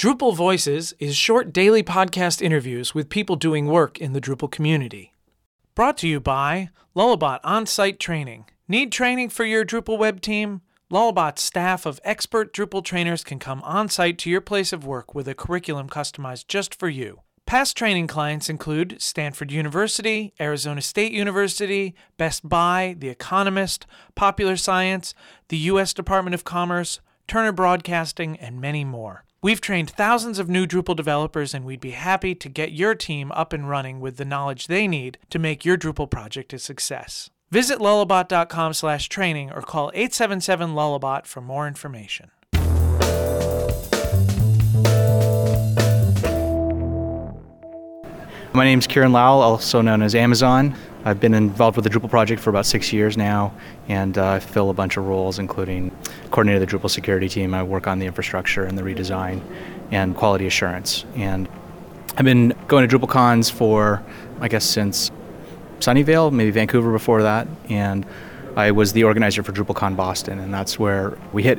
Drupal Voices is short daily podcast interviews with people doing work in the Drupal community. Brought to you by Lullabot On-Site Training. Need training for your Drupal web team? Lullabot's staff of expert Drupal trainers can come on-site to your place of work with a curriculum customized just for you. Past training clients include Stanford University, Arizona State University, Best Buy, The Economist, Popular Science, the U.S. Department of Commerce, Turner Broadcasting, and many more. We've trained thousands of new Drupal developers, and we'd be happy to get your team up and running with the knowledge they need to make your Drupal project a success. Visit lullabot.com/training or call 877-LULLABOT for more information. My name's Kieran Lowell, also known as Amazon. I've been involved with the Drupal project for about 6 years now, and I fill a bunch of roles, including coordinator of the Drupal security team. I work on the infrastructure and the redesign and quality assurance. And I've been going to DrupalCons for, I guess, since Sunnyvale, maybe Vancouver before that. And I was the organizer for DrupalCon Boston, and that's where we hit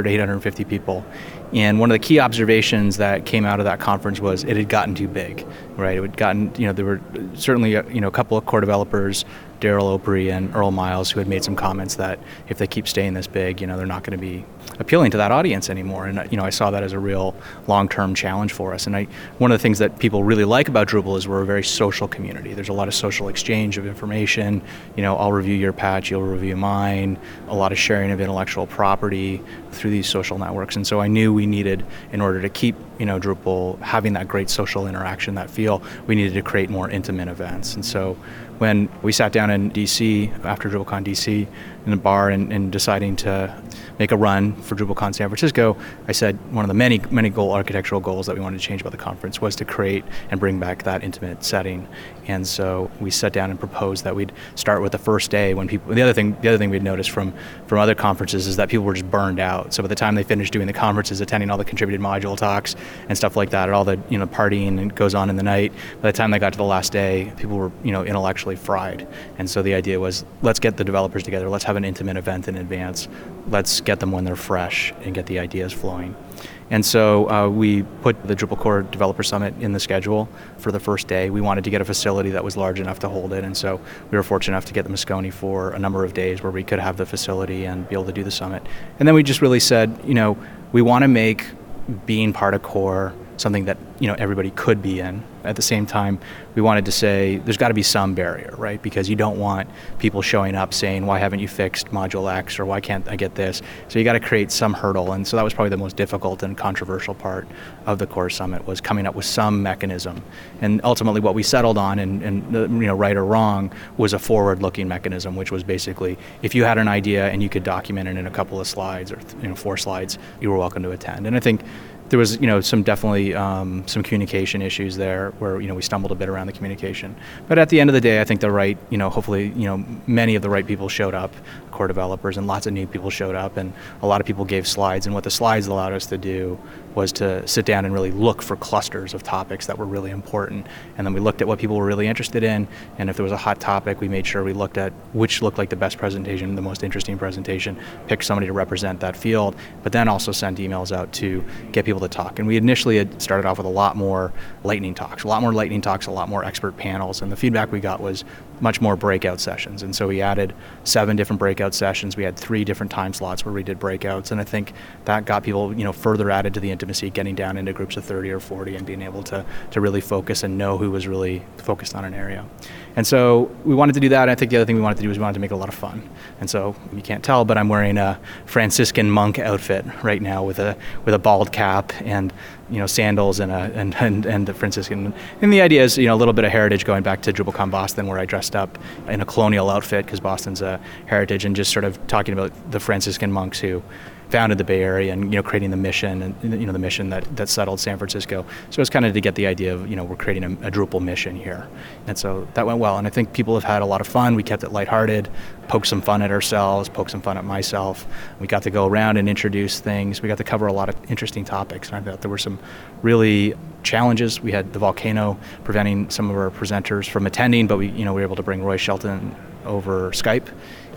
850 people. And one of the key observations that came out of that conference was it had gotten too big, right? It had gotten, there were certainly, a couple of core developers, Daryl Opry and Earl Miles, who had made some comments that if they keep staying this big, they're not going to be appealing to that audience anymore. And, I saw that as a real long-term challenge for us. And one of the things that people really like about Drupal is we're a very social community. There's a lot of social exchange of information. I'll review your patch, you'll review mine, a lot of sharing of intellectual property through these social networks. And so I knew we needed, in order to keep, Drupal having that great social interaction, that feel, we needed to create more intimate events. And so when we sat down in DC, after DrupalCon DC, in a bar and deciding to make a run for DrupalCon San Francisco, I said one of the many architectural goals that we wanted to change about the conference was to create and bring back that intimate setting. And so we sat down and proposed that we'd start with the first day when people. The other thing we'd noticed from other conferences is that people were just burned out. So by the time they finished doing the conferences, attending all the contributed module talks and stuff like that, and all the partying and goes on in the night, by the time they got to the last day, people were intellectually fried. And so the idea was, let's get the developers together, let's have an intimate event in advance, let's get them when they're fresh and get the ideas flowing. And so we put the Drupal Core Developer Summit in the schedule for the first day. We wanted to get a facility that was large enough to hold it, and so we were fortunate enough to get the Moscone for a number of days where we could have the facility and be able to do the summit. And then we just really said, we want to make being part of Core something that everybody could be in. At the same time, we wanted to say there's got to be some barrier, right? Because you don't want people showing up saying, why haven't you fixed module X, or why can't I get this? So you got to create some hurdle. And so that was probably the most difficult and controversial part of the Core Summit, was coming up with some mechanism. And ultimately what we settled on, and right or wrong, was a forward-looking mechanism, which was basically, if you had an idea and you could document it in a couple of slides, or 4 slides, you were welcome to attend. And I think there was, some communication issues there where, we stumbled a bit around the communication. But at the end of the day, I think hopefully, many of the right people showed up, core developers, and lots of new people showed up, and a lot of people gave slides. And what the slides allowed us to do was to sit down and really look for clusters of topics that were really important. And then we looked at what people were really interested in, and if there was a hot topic, we made sure we looked at which looked like the best presentation, the most interesting presentation, picked somebody to represent that field, but then also send emails out to get people to talk. And we initially had started off with a lot more lightning talks, a lot more expert panels, and the feedback we got was much more breakout sessions. And so we added 7 different breakout sessions. We had 3 different time slots where we did breakouts, and I think that got people, further added to the intimacy, getting down into groups of 30 or 40 and being able to really focus and know who was really focused on an area. And so we wanted to do that. And I think the other thing we wanted to do was we wanted to make it a lot of fun. And so you can't tell, but I'm wearing a Franciscan monk outfit right now with a bald cap and sandals and the Franciscan. And the idea is a little bit of heritage going back to DrupalCon Boston, where I dressed up in a colonial outfit because Boston's a heritage, and just sort of talking about the Franciscan monks who founded the Bay Area and creating the mission and the mission that settled San Francisco. So it's kind of to get the idea of we're creating a Drupal mission here, and so that went well. And I think people have had a lot of fun. We kept it lighthearted, poked some fun at ourselves, poked some fun at myself. We got to go around and introduce things. We got to cover a lot of interesting topics, and I thought there were some really challenges. We had the volcano preventing some of our presenters from attending, but we were able to bring Roy Shelton over Skype.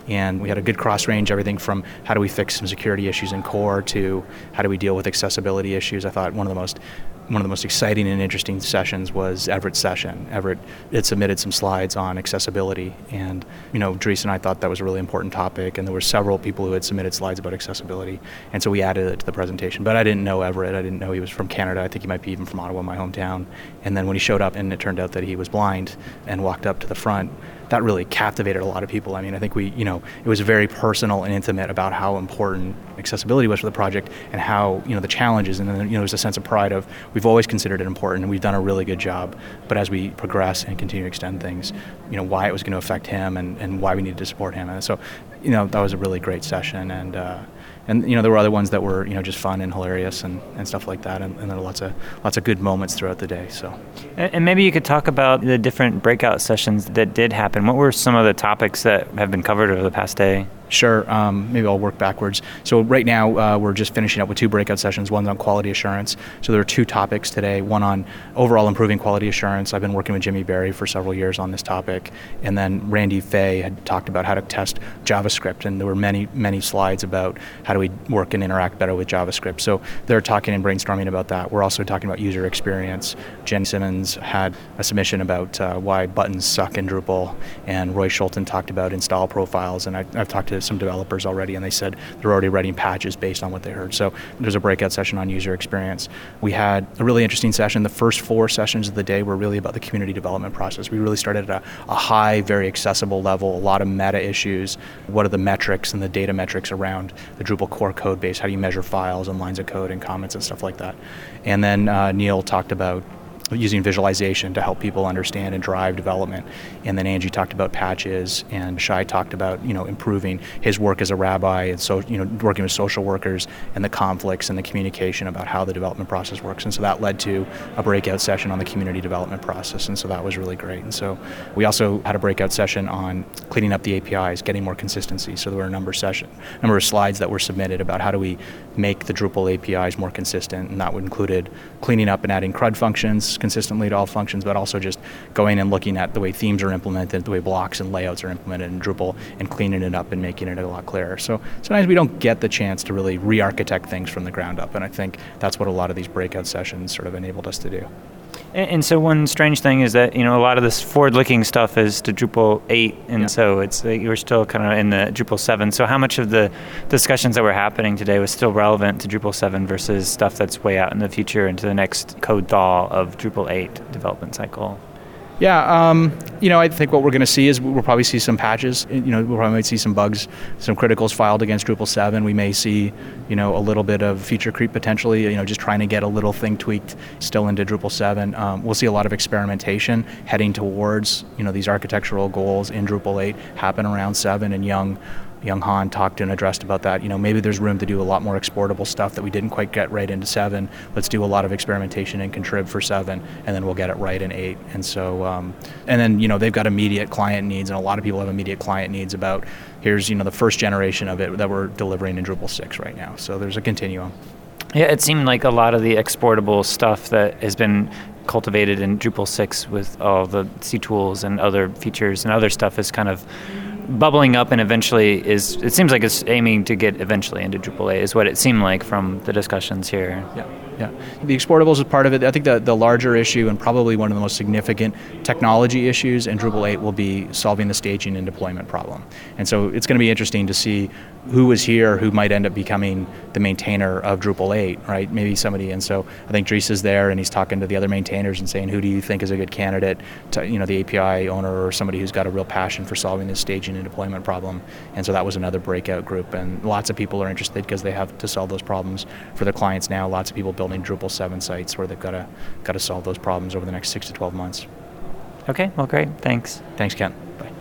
And we had a good cross range, everything from how do we fix some security issues in core to how do we deal with accessibility issues. I thought one of the most exciting and interesting sessions was Everett's session. Everett had submitted some slides on accessibility, and Dries and I thought that was a really important topic, and there were several people who had submitted slides about accessibility, and so we added it to the presentation. But I didn't know Everett. I didn't know he was from Canada. I think he might be even from Ottawa, my hometown. And then when he showed up and it turned out that he was blind and walked up to the front, that really captivated a lot of people. I mean, I think it was very personal and intimate about how important accessibility was for the project and how, the challenges. And then, there's a sense of pride of we've always considered it important and we've done a really good job. But as we progress and continue to extend things, why it was going to affect him and why we needed to support him. And so, that was a really great session. And there were other ones that were, just fun and hilarious and stuff like that. And there were lots of good moments throughout the day. So, and maybe you could talk about the different breakout sessions that did happen. What were some of the topics that have been covered over the past day? Sure. Maybe I'll work backwards. So right now we're just finishing up with 2 breakout sessions. One's on quality assurance. So there are 2 topics today. One on overall improving quality assurance. I've been working with Jimmy Berry for several years on this topic. And then Randy Fay had talked about how to test JavaScript. And there were many, many slides about how do we work and interact better with JavaScript. So they're talking and brainstorming about that. We're also talking about user experience. Jen Simmons had a submission about why buttons suck in Drupal. And Roy Schulten talked about install profiles. And I've talked to some developers already, and they said they're already writing patches based on what they heard. So there's a breakout session on user experience. We had a really interesting session. The first 4 sessions of the day were really about the community development process. We really started at a high, very accessible level, a lot of meta issues. What are the metrics and the data metrics around the Drupal core code base? How do you measure files and lines of code and comments and stuff like that? And then Neil talked about using visualization to help people understand and drive development. And then Angie talked about patches, and Shai talked about, improving his work as a rabbi and so, working with social workers and the conflicts and the communication about how the development process works. And so that led to a breakout session on the community development process. And so that was really great. And so we also had a breakout session on cleaning up the APIs, getting more consistency. So there were a number of slides that were submitted about how do we make the Drupal APIs more consistent. And that included cleaning up and adding CRUD functions consistently to all functions, but also just going and looking at the way themes are implemented, the way blocks and layouts are implemented in Drupal, and cleaning it up and making it a lot clearer. So sometimes we don't get the chance to really re-architect things from the ground up, and I think that's what a lot of these breakout sessions sort of enabled us to do. And so one strange thing is that, a lot of this forward-looking stuff is to Drupal 8, and so it's we're still kind of in the Drupal 7. So how much of the discussions that were happening today was still relevant to Drupal 7 versus stuff that's way out in the future into the next code thaw of Drupal 8 development cycle? Yeah, I think what we're going to see is we'll probably see some patches. We'll probably see some bugs, some criticals filed against Drupal 7. We may see, a little bit of feature creep potentially, just trying to get a little thing tweaked still into Drupal 7. We'll see a lot of experimentation heading towards, these architectural goals in Drupal 8 happen around 7, and Young Han talked and addressed about that. Maybe there's room to do a lot more exportable stuff that we didn't quite get right into 7. Let's do a lot of experimentation and contrib for 7, and then we'll get it right in 8. And so, and then, they've got immediate client needs, and a lot of people have immediate client needs about, here's, the first generation of it that we're delivering in Drupal 6 right now. So there's a continuum. Yeah, it seemed like a lot of the exportable stuff that has been cultivated in Drupal 6 with all the C tools and other features and other stuff is kind of bubbling up, and eventually it seems like it's aiming to get eventually into Drupal 8 is what it seemed like from the discussions here. Yeah. The exportables is part of it. I think the larger issue, and probably one of the most significant technology issues in Drupal 8, will be solving the staging and deployment problem. And so it's going to be interesting to see who is here who might end up becoming the maintainer of Drupal 8, right? Maybe somebody. And so I think Dries is there, and he's talking to the other maintainers and saying, who do you think is a good candidate to, the API owner or somebody who's got a real passion for solving this staging and deployment problem. And so that was another breakout group, and lots of people are interested because they have to solve those problems for their clients now. Lots of people building Drupal 7 sites where they've got to solve those problems over the next 6 to 12 months. Okay, well, great. Thanks. Thanks, Ken. Bye.